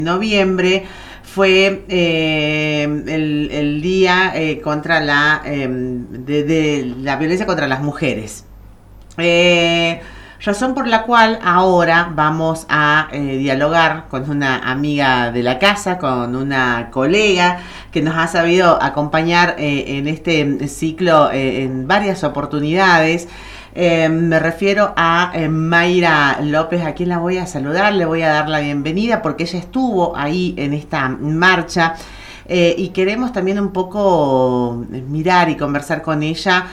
Noviembre fue el día contra de la violencia contra las mujeres. Razón por la cual ahora vamos a dialogar con una amiga de la casa, con una colega que nos ha sabido acompañar en este ciclo en varias oportunidades. Me refiero a Mayra López, a quien la voy a saludar, le voy a dar la bienvenida porque ella estuvo ahí en esta marcha y queremos también un poco mirar y conversar con ella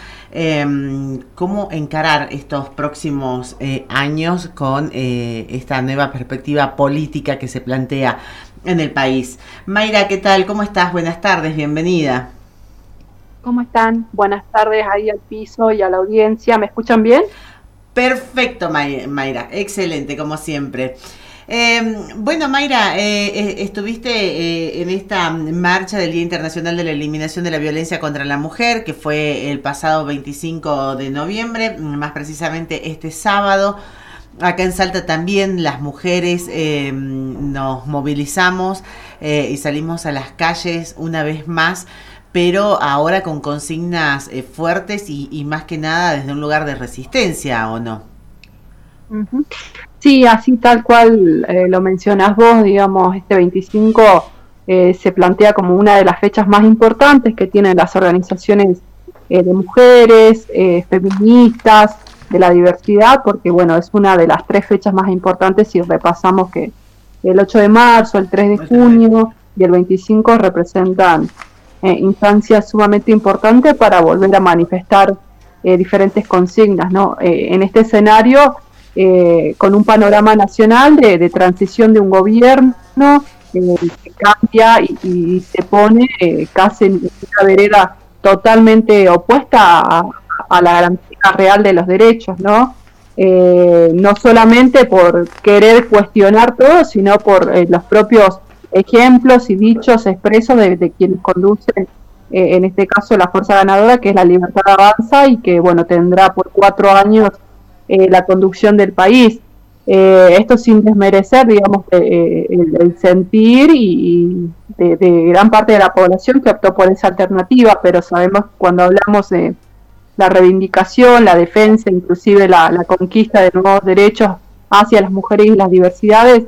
cómo encarar estos próximos años con esta nueva perspectiva política que se plantea en el país. Mayra, ¿qué tal? ¿Cómo estás? Buenas tardes, bienvenida. ¿Cómo están? Buenas tardes ahí al piso y a la audiencia. ¿Me escuchan bien? Perfecto, Mayra, excelente, como siempre. Bueno, Mayra, estuviste en esta marcha del Día Internacional de la Eliminación de la Violencia contra la Mujer, que fue el pasado 25 de noviembre, más precisamente este sábado. Acá en Salta también las mujeres nos movilizamos y salimos a las calles una vez más, pero ahora con consignas fuertes y más que nada desde un lugar de resistencia, ¿o no? Ujú. Sí, así tal cual lo mencionas vos, digamos, este 25 se plantea como una de las fechas más importantes que tienen las organizaciones de mujeres, feministas, de la diversidad, porque bueno, es una de las tres fechas más importantes si repasamos que el 8 de marzo, el 3 de junio y el 25 representan instancias sumamente importantes para volver a manifestar diferentes consignas, ¿no? En este escenario, con un panorama nacional de transición de un gobierno que cambia y se pone casi en una vereda totalmente opuesta a la garantía real de los derechos, ¿no? No solamente por querer cuestionar todo, sino por los propios ejemplos y dichos expresos de quienes conducen, en este caso, la fuerza ganadora, que es la Libertad Avanza, y que, bueno, tendrá por 4 años la conducción del país. Esto sin desmerecer, digamos, el sentir y de gran parte de la población que optó por esa alternativa, pero sabemos que cuando hablamos de la reivindicación, la defensa, inclusive la conquista de nuevos derechos hacia las mujeres y las diversidades,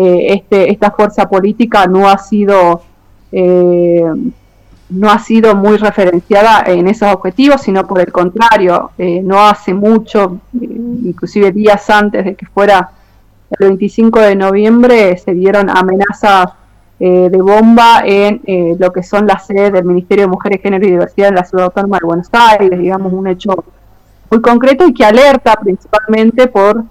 esta fuerza política eh, no ha sido muy referenciada en esos objetivos, sino por el contrario, no hace mucho, inclusive días antes de que fuera el 25 de noviembre, se dieron amenazas de bomba en lo que son las sedes del Ministerio de Mujeres, Género y Diversidad en la Ciudad Autónoma de Buenos Aires, digamos, un hecho muy concreto y que alerta principalmente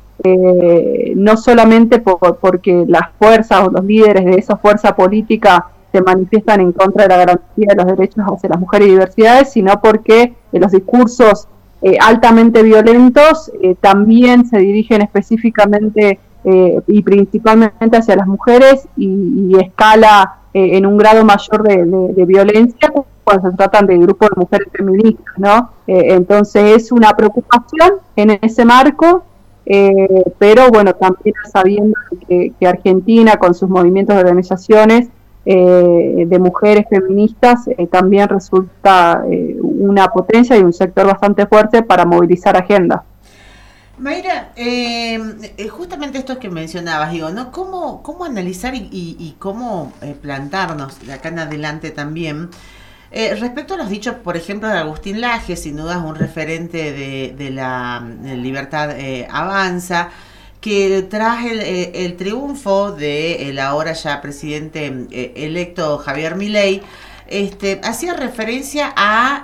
no solamente porque las fuerzas o los líderes de esa fuerza política se manifiestan en contra de la garantía de los derechos hacia las mujeres y diversidades, sino porque los discursos altamente violentos también se dirigen específicamente y principalmente hacia las mujeres y escala en un grado mayor de violencia cuando se tratan de grupos de mujeres feministas, ¿no? Entonces es una preocupación en ese marco, pero bueno, también sabiendo que Argentina con sus movimientos de organizaciones de mujeres feministas también resulta una potencia y un sector bastante fuerte para movilizar agenda. Mayra, justamente esto que mencionabas, digo, ¿no? ¿Cómo analizar y cómo plantarnos de acá en adelante también? Respecto a los dichos, por ejemplo, de Agustín Laje, sin duda es un referente de la Libertad Avanza, que tras el triunfo de el ahora ya presidente electo Javier Milei, hacía referencia a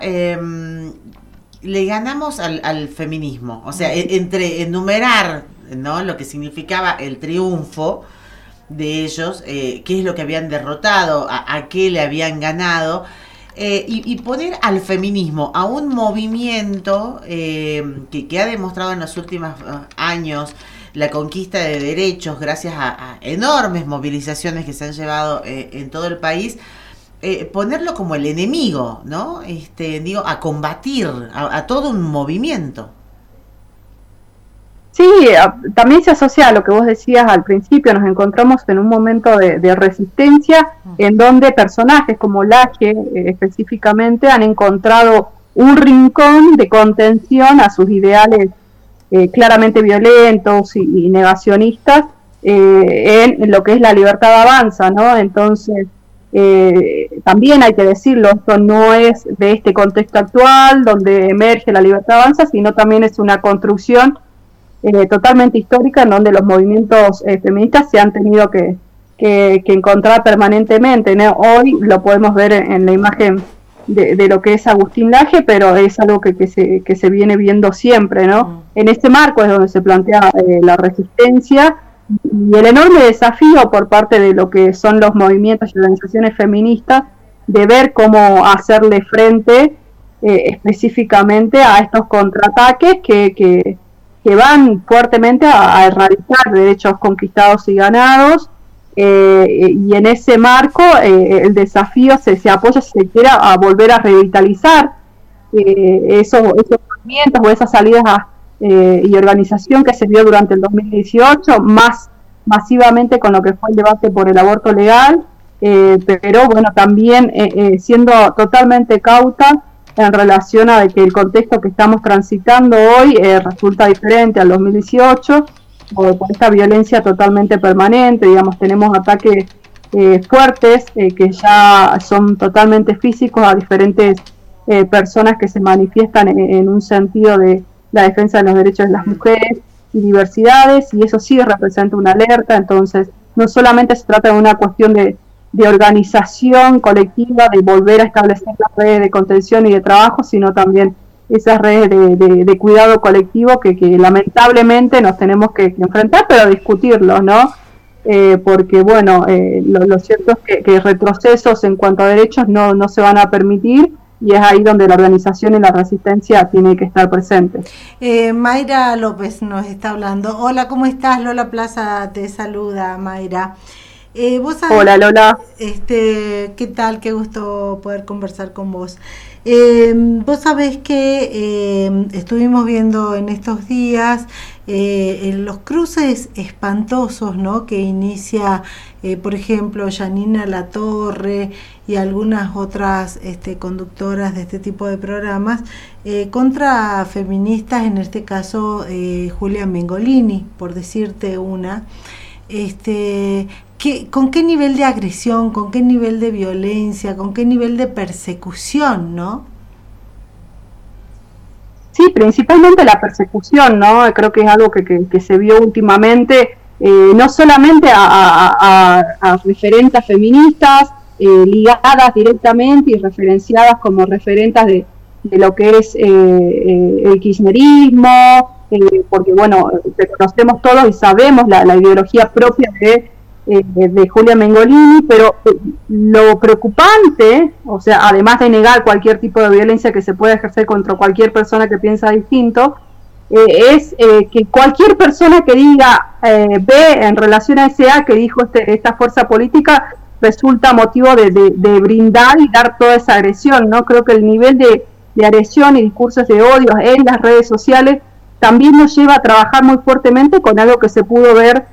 le ganamos al feminismo, o sea, entre enumerar, ¿no?, lo que significaba el triunfo de ellos, qué es lo que habían derrotado, a qué le habían ganado, y poner al feminismo, a un movimiento que ha demostrado en los últimos años la conquista de derechos gracias a enormes movilizaciones que se han llevado en todo el país, ponerlo como el enemigo, ¿no? Digo, a combatir a todo un movimiento. Sí, también se asocia a lo que vos decías al principio, nos encontramos en un momento de resistencia en donde personajes como Laje específicamente han encontrado un rincón de contención a sus ideales claramente violentos y negacionistas en lo que es la libertad avanza, ¿no? Entonces, también hay que decirlo, esto no es de este contexto actual donde emerge la libertad avanza, sino también es una construcción totalmente histórica en donde los movimientos feministas se han tenido que encontrar permanentemente, ¿no? Hoy lo podemos ver en la imagen de lo que es Agustín Laje, pero es algo que se viene viendo siempre, ¿no? En este marco es donde se plantea la resistencia y el enorme desafío por parte de lo que son los movimientos y organizaciones feministas de ver cómo hacerle frente específicamente a estos contraataques que van fuertemente a erradicar derechos conquistados y ganados, y en ese marco el desafío se apoya, si se quiera, a volver a revitalizar esos movimientos o esas salidas y organización que se dio durante el 2018, más masivamente con lo que fue el debate por el aborto legal, pero bueno, también siendo totalmente cauta en relación a que el contexto que estamos transitando hoy resulta diferente al 2018, por esta violencia totalmente permanente, digamos, tenemos ataques fuertes que ya son totalmente físicos a diferentes personas que se manifiestan en un sentido de la defensa de los derechos de las mujeres y diversidades, y eso sí representa una alerta. Entonces no solamente se trata de una cuestión de organización colectiva, de volver a establecer las redes de contención y de trabajo, sino también esas redes de cuidado colectivo que lamentablemente nos tenemos que enfrentar, pero discutirlos, ¿no? Porque bueno, lo cierto es que retrocesos en cuanto a derechos no se van a permitir, y es ahí donde la organización y la resistencia tiene que estar presente. Mayra López nos está hablando. Hola, ¿cómo estás? Lola Plaza te saluda, Mayra. ¿Vos sabés, hola Lola. ¿Qué tal? Qué gusto poder conversar con vos. Vos sabés que estuvimos viendo en estos días los cruces espantosos, ¿no? Que inicia, por ejemplo, Janina Latorre y algunas otras conductoras de este tipo de programas contra feministas, en este caso Julia Mengolini, por decirte una. ¿Con qué nivel de agresión, con qué nivel de violencia, con qué nivel de persecución, no? Sí, principalmente la persecución, ¿no? Creo que es algo que se vio últimamente, no solamente a referentas feministas ligadas directamente y referenciadas como referentas de lo que es el kirchnerismo, porque bueno, reconocemos todos y sabemos la ideología propia de Julia Mengolini, pero lo preocupante, o sea, además de negar cualquier tipo de violencia que se pueda ejercer contra cualquier persona que piensa distinto, es que cualquier persona que diga B en relación a ese A que dijo esta fuerza política resulta motivo de brindar y dar toda esa agresión, ¿no? Creo que el nivel de agresión y discursos de odio en las redes sociales también nos lleva a trabajar muy fuertemente con algo que se pudo ver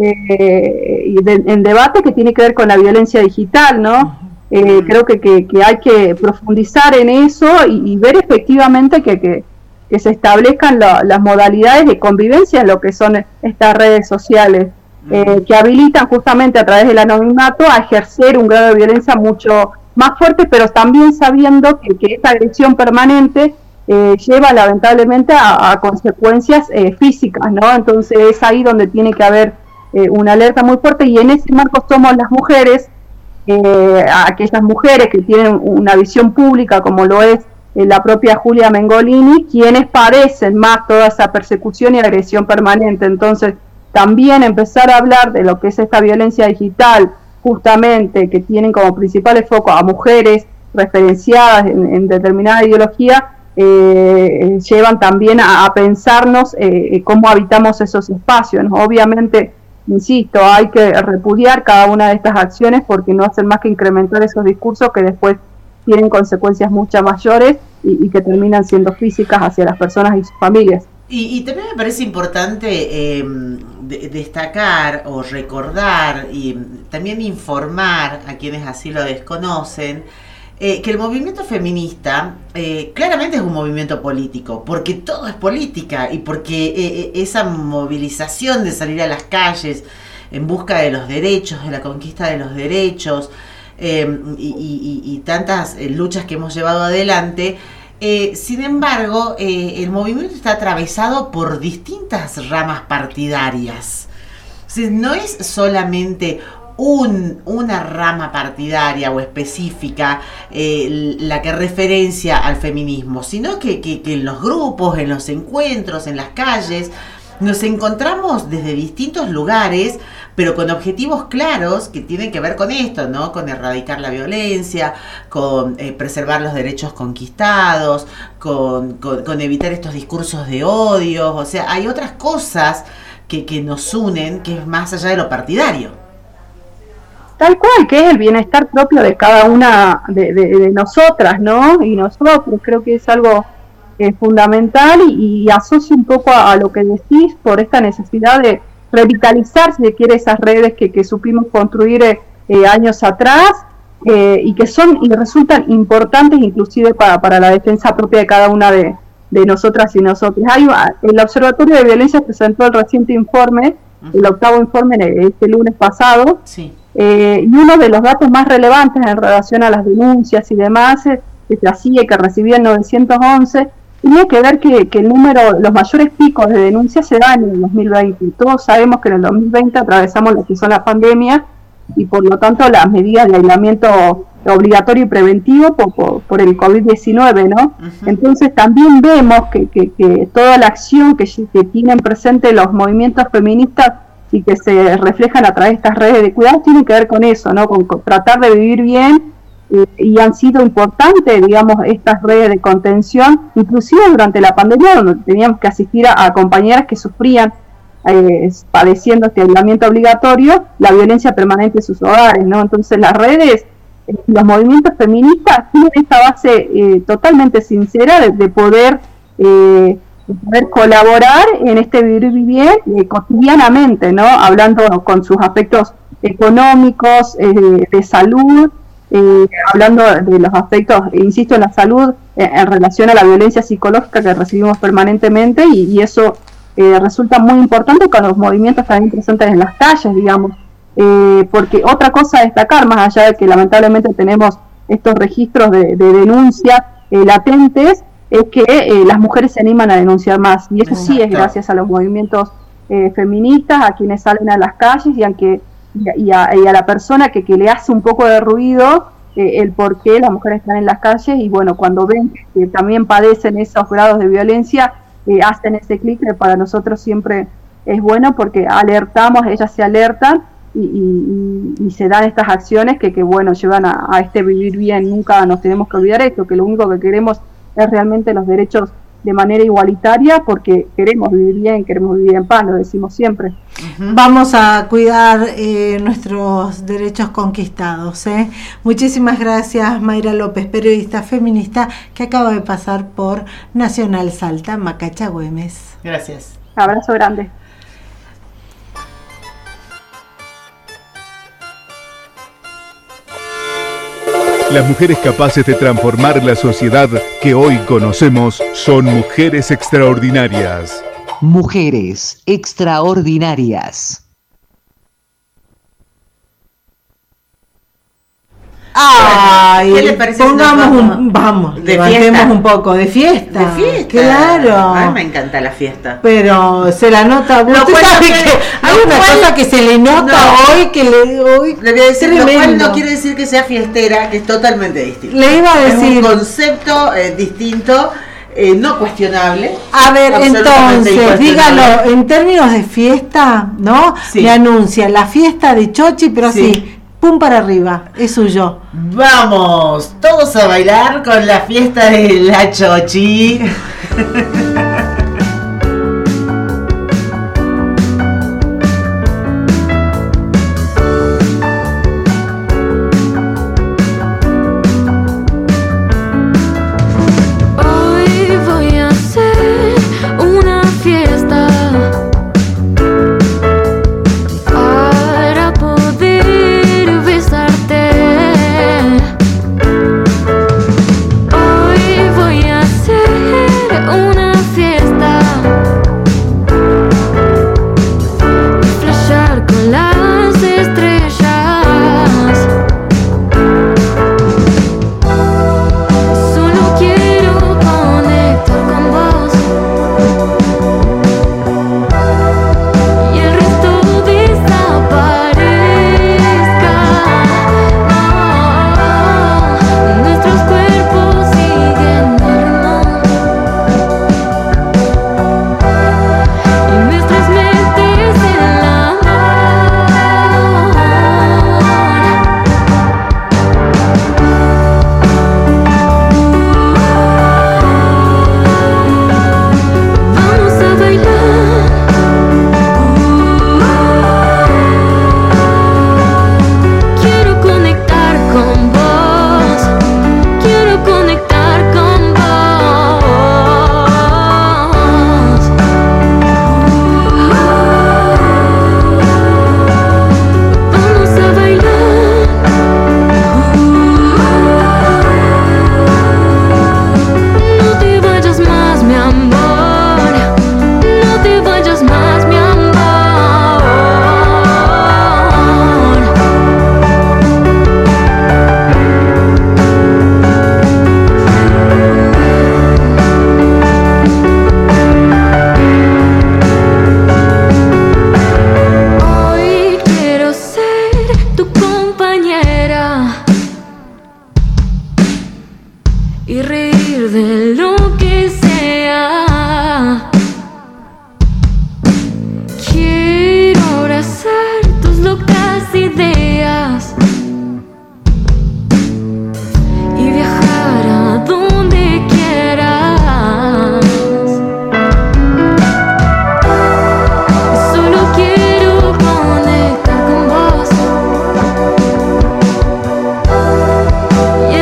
en debate, que tiene que ver con la violencia digital, ¿no? Creo que hay que profundizar en eso y ver efectivamente que se establezcan las modalidades de convivencia en lo que son estas redes sociales, que habilitan justamente a través del anonimato a ejercer un grado de violencia mucho más fuerte, pero también sabiendo que esta agresión permanente lleva lamentablemente a consecuencias físicas, ¿no? Entonces es ahí donde tiene que haber una alerta muy fuerte, y en ese marco somos las mujeres, aquellas mujeres que tienen una visión pública como lo es la propia Julia Mengolini, quienes padecen más toda esa persecución y agresión permanente. Entonces también empezar a hablar de lo que es esta violencia digital, justamente que tienen como principales focos a mujeres referenciadas en determinada ideología, llevan también a pensarnos cómo habitamos esos espacios, ¿no? Obviamente, insisto, hay que repudiar cada una de estas acciones porque no hacen más que incrementar esos discursos que después tienen consecuencias mucho mayores y que terminan siendo físicas hacia las personas y sus familias. Y también me parece importante destacar o recordar y también informar a quienes así lo desconocen, que el movimiento feminista claramente es un movimiento político, porque todo es política y porque esa movilización de salir a las calles en busca de los derechos, de la conquista de los derechos y tantas luchas que hemos llevado adelante. Sin embargo, el movimiento está atravesado por distintas ramas partidarias. O sea, no es solamente una rama partidaria o específica la que referencia al feminismo, sino que en los grupos, en los encuentros, en las calles, nos encontramos desde distintos lugares, pero con objetivos claros que tienen que ver con esto, ¿no? Con erradicar la violencia, con preservar los derechos conquistados, con evitar estos discursos de odio. O sea, hay otras cosas que nos unen, que es más allá de lo partidario. Tal cual, que es el bienestar propio de cada una de nosotras, ¿no? Y nosotros, creo que es algo fundamental y asocio un poco a lo que decís por esta necesidad de revitalizar, si se quiere, esas redes que supimos construir años atrás y que son y resultan importantes inclusive para la defensa propia de cada una de nosotras y nosotros. El Observatorio de Violencia presentó el reciente informe, el 8º informe este lunes pasado, sí. Y uno de los datos más relevantes en relación a las denuncias y demás que se hacía, que recibía el 911, tiene que ver que el número, los mayores picos de denuncias se dan en el 2020. Y todos sabemos que en el 2020 atravesamos lo que son la pandemia y por lo tanto las medidas de aislamiento obligatorio y preventivo por el COVID-19, ¿no? Uh-huh. Entonces también vemos que toda la acción que tienen presente los movimientos feministas y que se reflejan a través de estas redes de cuidados tiene que ver con eso, ¿no? Con tratar de vivir bien. Y han sido importantes, digamos, estas redes de contención, inclusive durante la pandemia, donde teníamos que asistir a compañeras que sufrían, padeciendo este aislamiento obligatorio, la violencia permanente en sus hogares, ¿no? Entonces las redes, los movimientos feministas tienen esta base totalmente sincera de poder colaborar en este vivir bien cotidianamente, ¿no? Hablando con sus aspectos económicos, de salud, hablando de los aspectos, insisto, en la salud en relación a la violencia psicológica que recibimos permanentemente y eso resulta muy importante con los movimientos también presentes en las calles, digamos, porque otra cosa a destacar, más allá de que lamentablemente tenemos estos registros de denuncia latentes, es que las mujeres se animan a denunciar más y eso sí es gracias a los movimientos feministas, a quienes salen a las calles y a la persona que le hace un poco de ruido el por qué las mujeres están en las calles y bueno, cuando ven que también padecen esos grados de violencia, hacen ese clic que para nosotros siempre es bueno porque alertamos, ellas se alertan y se dan estas acciones que bueno, llevan a este vivir bien. Nunca nos tenemos que olvidar esto, que lo único que queremos es realmente los derechos de manera igualitaria porque queremos vivir bien, queremos vivir en paz, lo decimos siempre. Uh-huh. Vamos a cuidar nuestros derechos conquistados. Muchísimas gracias, Mayra López, periodista feminista que acaba de pasar por Nacional Salta, Macacha Güemes. Gracias. Abrazo grande. Las mujeres capaces de transformar la sociedad que hoy conocemos son mujeres extraordinarias. Mujeres extraordinarias. Ay, ¿qué le parece? Vamos, levantemos un poco de fiesta. De fiesta. Claro. Ay, me encanta la fiesta. Pero se la nota. Usted sabe que hay una cosa que se le nota hoy que le voy a decir, lo cual no quiere decir que sea fiestera, que es totalmente distinto. Le iba a decir. Es un concepto distinto. No cuestionable. A ver, entonces, dígalo, en términos de fiesta, ¿no? Sí. Le anuncia la fiesta de Chochi, pero sí. Así, pum para arriba, es suyo. Vamos, todos a bailar con la fiesta de la Chochi.